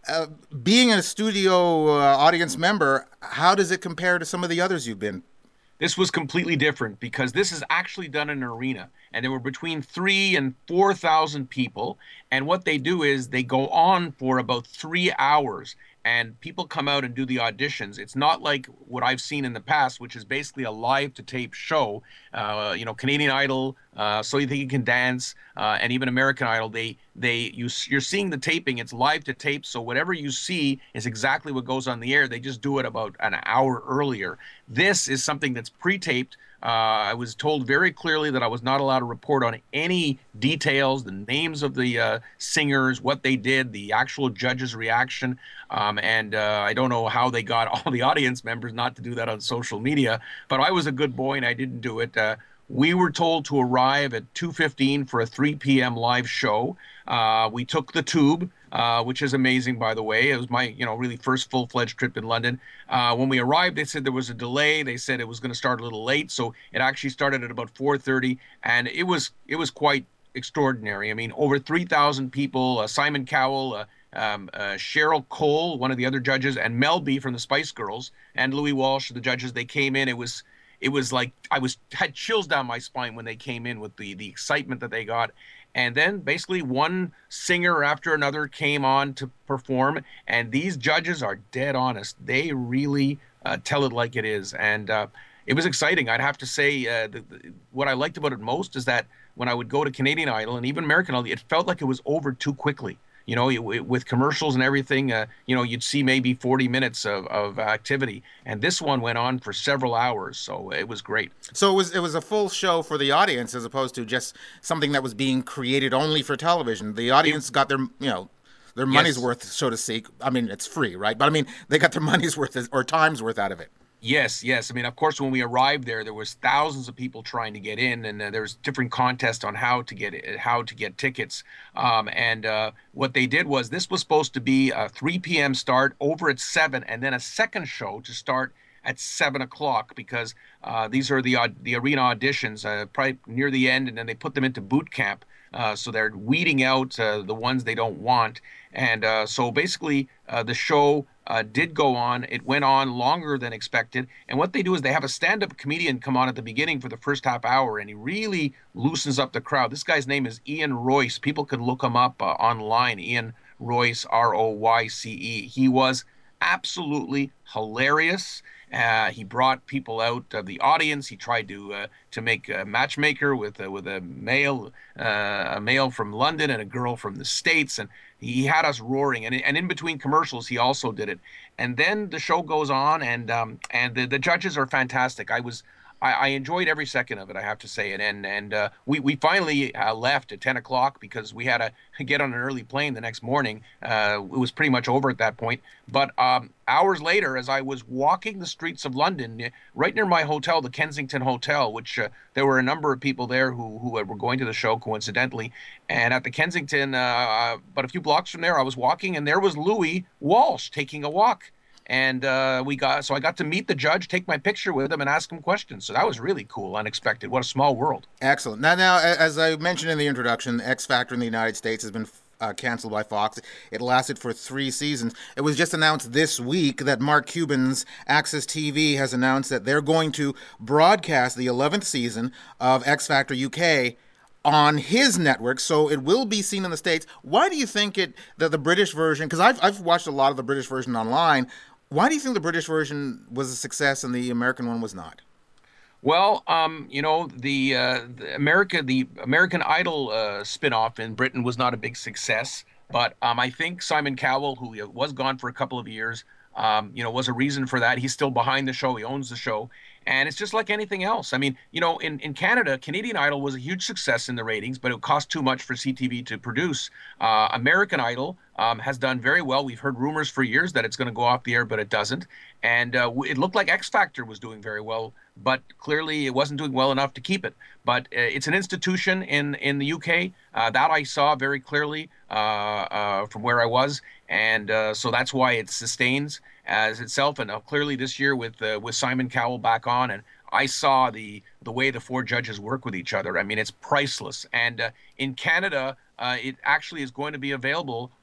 uh, being a studio uh, audience member, how does it compare to some of the others you've been? This was completely different because this is actually done in an arena, and there were between three and four thousand people. And what they do is they go on for about three hours, and people come out and do the auditions. It's not like what I've seen in the past, which is basically a live-to-tape show. Uh, you know, Canadian Idol, uh, So You Think You Can Dance, uh, and even American Idol. They, they, you, you're seeing the taping. It's live-to-tape, so whatever you see is exactly what goes on the air. They just do it about an hour earlier. This is something that's pre-taped. Uh, I was told very clearly that I was not allowed to report on any details, the names of the uh, singers, what they did, the actual judge's reaction. Um, and uh, I don't know how they got all the audience members not to do that on social media, but I was a good boy and I didn't do it. Uh, we were told to arrive at two fifteen for a three p.m. live show. Uh, we took the tube, uh, which is amazing, by the way. It was my, you know, really first full-fledged trip in London. Uh, when we arrived, they said there was a delay. They said it was going to start a little late, so it actually started at about four thirty, and it was it was quite extraordinary. I mean, over three thousand people. Uh, Simon Cowell, uh, um, uh, Cheryl Cole, one of the other judges, and Mel B from the Spice Girls, and Louis Walsh, the judges. They came in. It was it was like I was had chills down my spine when they came in with the the excitement that they got. And then basically one singer after another came on to perform, and these judges are dead honest. They really uh, tell it like it is, and uh, it was exciting. I'd have to say uh, the, the, what I liked about it most is that when I would go to Canadian Idol and even American Idol, it felt like it was over too quickly. You know, it, it, with commercials and everything, uh, you know, you'd see maybe forty minutes of, of activity. And this one went on for several hours, so it was great. So it was it was a full show for the audience as opposed to just something that was being created only for television. The audience it, got their, you know, their money's yes. worth, so to speak. I mean, it's free, right? But I mean, they got their money's worth or time's worth out of it. Yes, yes. I mean, of course, when we arrived there, there was thousands of people trying to get in, and uh, there was different contests on how to get it, how to get tickets. Um, and uh, what they did was this was supposed to be a three p.m. start over at seven, and then a second show to start at seven o'clock because uh, these are the uh, the arena auditions, uh, probably near the end, and then they put them into boot camp. Uh, so they're weeding out uh, the ones they don't want. And uh, so basically uh, the show uh, did go on. It went on longer than expected. And what they do is they have a stand-up comedian come on at the beginning for the first half hour, and he really loosens up the crowd. This guy's name is Ian Royce. People can look him up uh, online. Ian Royce, R O Y C E. He was absolutely hilarious. Uh, he brought people out of the audience. He tried to uh, to make a matchmaker with uh, with a male uh, a male from London and a girl from the States, and he had us roaring. And and in between commercials, he also did it. And then the show goes on, and um, and the, the judges are fantastic. I was. I enjoyed every second of it, I have to say. And and, and uh, we, we finally uh, left at ten o'clock because we had to get on an early plane the next morning. Uh, it was pretty much over at that point. But um, hours later, as I was walking the streets of London, right near my hotel, the Kensington Hotel, which uh, there were a number of people there who, who were going to the show, coincidentally. And at the Kensington, uh, but a few blocks from there, I was walking, and there was Louis Walsh taking a walk. And uh, we got so I got to meet the judge, take my picture with him, and ask him questions. So that was really cool, unexpected. What a small world. Excellent. Now, now, as I mentioned in the introduction, X Factor in the United States has been uh, canceled by Fox. It lasted for three seasons. It was just announced this week that Mark Cuban's Access T V has announced that they're going to broadcast the eleventh season of X Factor U K on his network, so it will be seen in the States. Why do you think it that the British version? Because I've I've watched a lot of the British version online. Why do you think the British version was a success and the American one was not? Well, um, you know, the, uh, the America, the American Idol uh, spinoff in Britain was not a big success, but um, I think Simon Cowell, who was gone for a couple of years, um, you know, was a reason for that. He's still behind the show. He owns the show. And it's just like anything else. I mean, you know, in, in Canada, Canadian Idol was a huge success in the ratings, but it cost too much for C T V to produce. Uh, American Idol um, has done very well. We've heard rumors for years that it's going to go off the air, but it doesn't. And uh, it looked like X Factor was doing very well, but clearly it wasn't doing well enough to keep it. But uh, it's an institution in, in the U K. Uh, that I saw very clearly uh, uh, from where I was. And uh, so that's why it sustains as itself. And uh, clearly this year with uh, with Simon Cowell back on, and I saw the the way the four judges work with each other. I mean, it's priceless. And uh, in Canada, uh, it actually is going to be available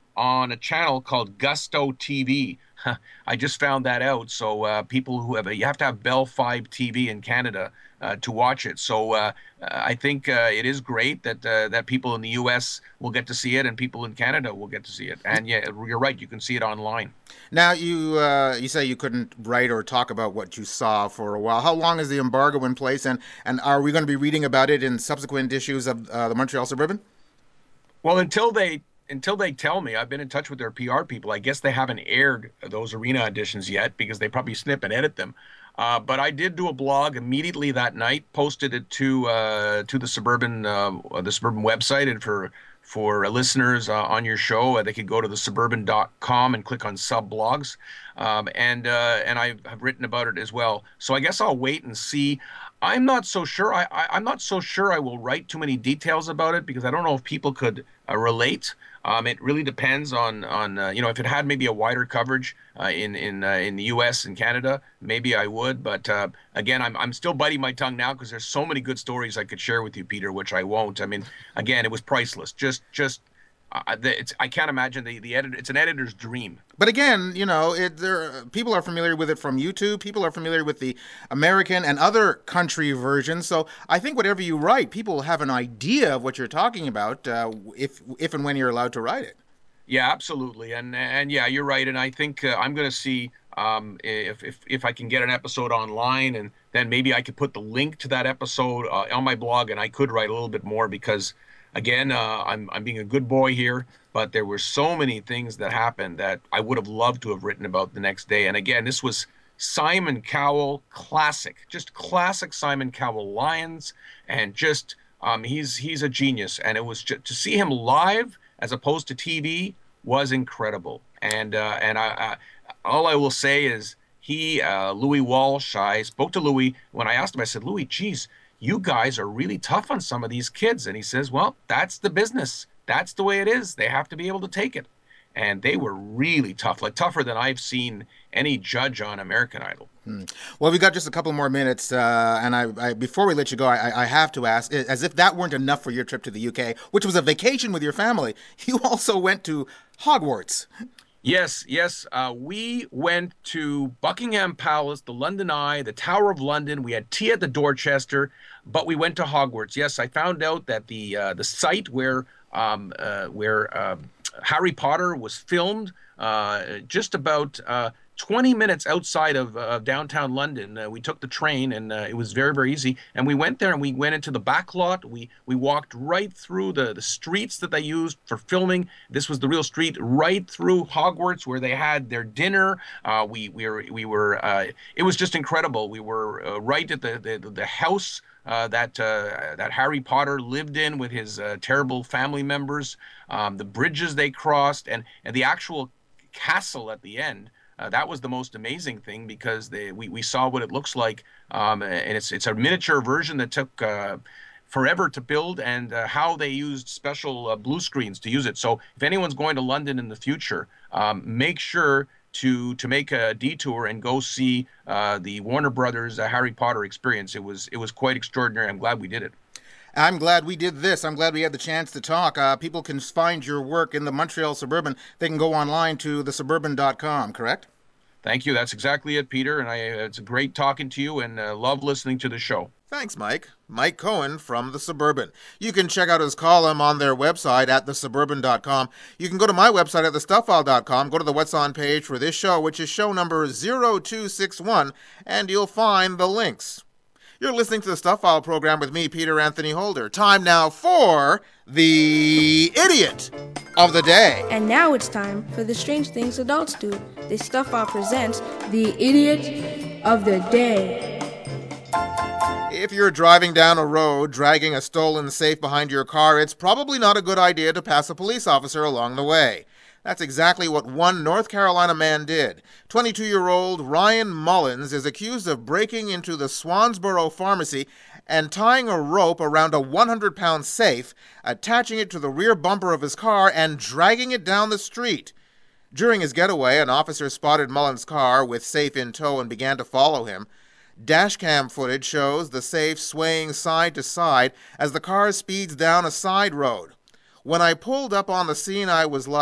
on a channel called Gusto T V. I just found that out. So uh, people who have a, you have to have Bell five T V in Canada uh, to watch it. So uh, I think uh, it is great that uh, that people in the U S will get to see it and people in Canada will get to see it. And yeah, you're right. You can see it online. Now, you uh, you say you couldn't write or talk about what you saw for a while. How long is the embargo in place? And, and are we going to be reading about it in subsequent issues of uh, the Montreal Suburban? Well, until they until they tell me, I've been in touch with their P R people. I guess they haven't aired those arena auditions yet because they probably snip and edit them. Uh, but I did do a blog immediately that night, posted it to uh, to the Suburban uh, the Suburban website, and for for listeners uh, on your show, uh, they could go to the suburban dot com and click on sub blogs, um, and uh, and I have written about it as well. So I guess I'll wait and see. I'm not so sure. I, I I'm not so sure I will write too many details about it because I don't know if people could uh, relate. Um, it really depends on on uh, you know, if it had maybe a wider coverage uh, in in uh, in the U S and Canada, maybe I would. But uh, again, I'm I'm still biting my tongue now because there's so many good stories I could share with you, Peter, which I won't. I mean, again, it was priceless. Just just uh, the, it's I can't imagine the the edit. It's an editor's dream. But again, you know, it, there people are familiar with it from YouTube. People are familiar with the American and other country versions. So I think whatever you write, people have an idea of what you're talking about uh, if if and when you're allowed to write it. Yeah, absolutely. And and yeah, you're right. And I think uh, I'm going to see um, if, if if I can get an episode online, and then maybe I could put the link to that episode uh, on my blog, and I could write a little bit more because, again, uh, I'm I'm being a good boy here. But there were so many things that happened that I would have loved to have written about the next day. And again, this was Simon Cowell classic, just classic Simon Cowell Lions, and just um, he's he's a genius. And it was just, to see him live as opposed to T V was incredible. And uh, and I, I all I will say is he uh, Louis Walsh. I spoke to Louis when I asked him. I said, Louis, geez, you guys are really tough on some of these kids. And he says, well, that's the business. That's the way it is. They have to be able to take it. And they were really tough, like tougher than I've seen any judge on American Idol. Hmm. Well, we've got just a couple more minutes. Uh, and I, I, before we let you go, I, I have to ask, as if that weren't enough for your trip to the U K, which was a vacation with your family, you also went to Hogwarts. Yes, yes. Uh, we went to Buckingham Palace, the London Eye, the Tower of London. We had tea at the Dorchester, but we went to Hogwarts. Yes, I found out that the uh, the site where um, uh, where uh, Harry Potter was filmed uh, just about uh, twenty minutes outside of uh, downtown London. Uh, we took the train, and uh, it was very, very easy. And we went there, and we went into the back lot. We we walked right through the, the streets that they used for filming. This was the real street, right through Hogwarts, where they had their dinner. Uh, we we were we were. Uh, it was just incredible. We were uh, right at the the, the house Uh, that uh, that Harry Potter lived in with his uh, terrible family members, um, the bridges they crossed, and, and the actual castle at the end. Uh, that was the most amazing thing because they, we, we saw what it looks like, um, and it's it's a miniature version that took uh, forever to build, and uh, how they used special uh, blue screens to use it. So if anyone's going to London in the future, um, make sure to to make a detour and go see uh, the Warner Brothers uh, Harry Potter experience. It was it was quite extraordinary. I'm glad we did it. I'm glad we did this. I'm glad we had the chance to talk. Uh, people can find your work in the Montreal Suburban. They can go online to the suburban dot com, correct? Thank you. That's exactly it, Peter. And I, it's great talking to you, and uh, love listening to the show. Thanks, Mike. Mike Cohen from The Suburban. You can check out his column on their website at the suburban dot com. You can go to my website at the stuff file dot com, go to the What's On page for this show, which is show number zero two six one, and you'll find the links. You're listening to the Stuff File program with me, Peter Anthony Holder. Time now for the Idiot of the Day. And now it's time for the strange things adults do. The Stuff File presents the Idiot of the Day. If you're driving down a road dragging a stolen safe behind your car, it's probably not a good idea to pass a police officer along the way. That's exactly what one North Carolina man did. twenty-two-year-old Ryan Mullins is accused of breaking into the Swansboro pharmacy and tying a rope around a one hundred pound safe, attaching it to the rear bumper of his car, and dragging it down the street. During his getaway, an officer spotted Mullins' car with safe in tow and began to follow him. Dashcam footage shows the safe swaying side to side as the car speeds down a side road. When I pulled up on the scene, I was like,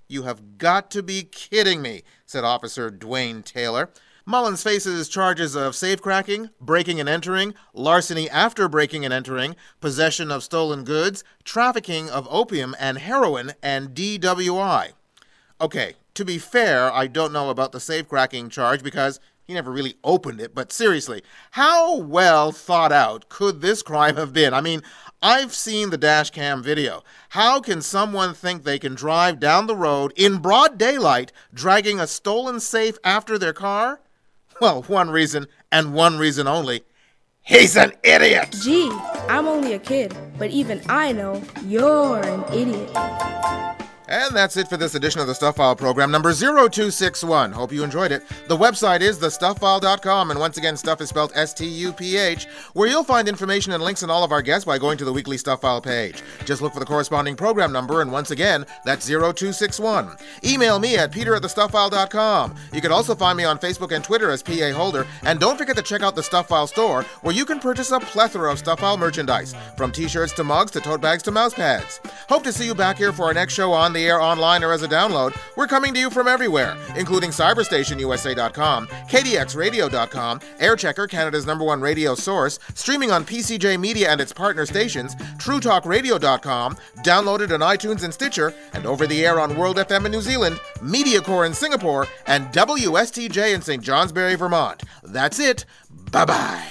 You have got to be kidding me, said Officer Dwayne Taylor. Mullins faces charges of safecracking, breaking and entering, larceny after breaking and entering, possession of stolen goods, trafficking of opium and heroin, and D W I. Okay, to be fair, I don't know about the safecracking charge because he never really opened it, but seriously, how well thought out could this crime have been? I mean, I've seen the dash cam video. How can someone think they can drive down the road in broad daylight, dragging a stolen safe after their car? Well, one reason, and one reason only. He's an idiot! Gee, I'm only a kid, but even I know you're an idiot. And that's it for this edition of the Stuff File program, number zero two six one. Hope you enjoyed it. The website is the stuff file dot com, and once again, stuff is spelled S T U P H, where you'll find information and links on all of our guests by going to the weekly Stuff File page. Just look for the corresponding program number, and once again, that's zero two six one. Email me at peter at the stuff file dot com. You can also find me on Facebook and Twitter as P A Holder, and don't forget to check out the Stuff File store, where you can purchase a plethora of Stuff File merchandise, from t-shirts to mugs to tote bags to mouse pads. Hope to see you back here for our next show on the air, online, or as a download. We're coming to you from everywhere, including cyberstation U S A dot com, K D X radio dot com, Airchecker, Canada's number one radio source, streaming on P C J Media and its partner stations, true talk radio dot com, downloaded on iTunes and Stitcher, and over the air on World F M in New Zealand, MediaCore in Singapore, and W S T J in Saint Johnsbury, Vermont. That's it. Bye-bye.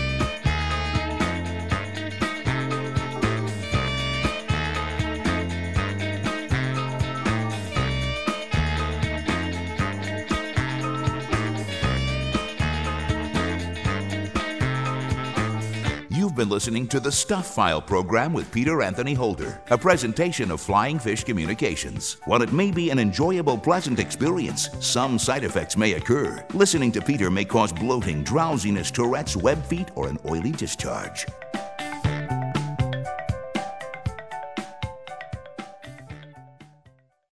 You've been listening to the Stuff File program with Peter Anthony Holder, a presentation of Flying Fish Communications. While it may be an enjoyable, pleasant experience, some side effects may occur. Listening to Peter may cause bloating, drowsiness, Tourette's, web feet, or an oily discharge.